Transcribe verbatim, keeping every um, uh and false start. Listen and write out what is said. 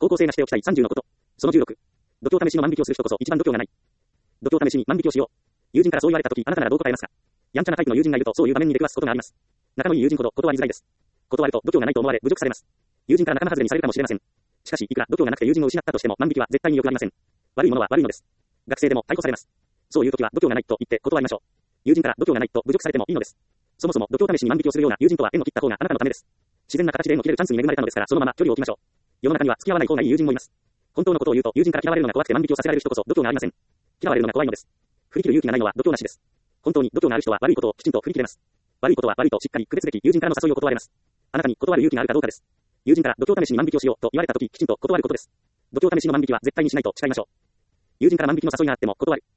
方向性がしておきたいさんじゅうのこと。そのじゅうろく。度胸試しの万引きをする人こそ一番度胸がない。度胸試しに万引きをしよう。友人からそう言われたとき、あなたならどう答えますか？やんちゃなタイプの友人がいると、そういう場面に出くわすことがあります。仲のいい友人ほど断りづらいです。断ると度胸がないと思われ、侮辱されます。友人から仲間外れにされるかもしれません。しかし、いくら度胸がなくて友人を失ったとしても万引きは絶対に良くありません。悪いものは悪いのです。学生でも逮捕されます。そういう時は度胸がないと言って断りましょう。友人から度胸がないと侮辱されてもいいのです。そもそも度胸試しに万引きをするような友人とは縁を切った方があなたのためです。自然な形で縁を切れるチャンスに恵まれたのですから、そのまま距離を置きましょう。世の中には付き合わない方がいい友人もいます。本当のことを言うと、友人から嫌われるのが怖くて万引きをさせられる人こそ度胸がありません。嫌われるのが怖いのです。振り切る勇気がないのは度胸なしです。本当に度胸がある人は悪いことをきちんと振り切れます。悪いことは悪いとしっかり区別でき、友人からの誘いを断れます。あなたに断る勇気があるかどうかです。友人から度胸試しに万引きをしようと言われたとき、きちんと断ることです。度胸試しの万引きは絶対にしないと誓いましょう。友人から万引きの誘いがあっても断る。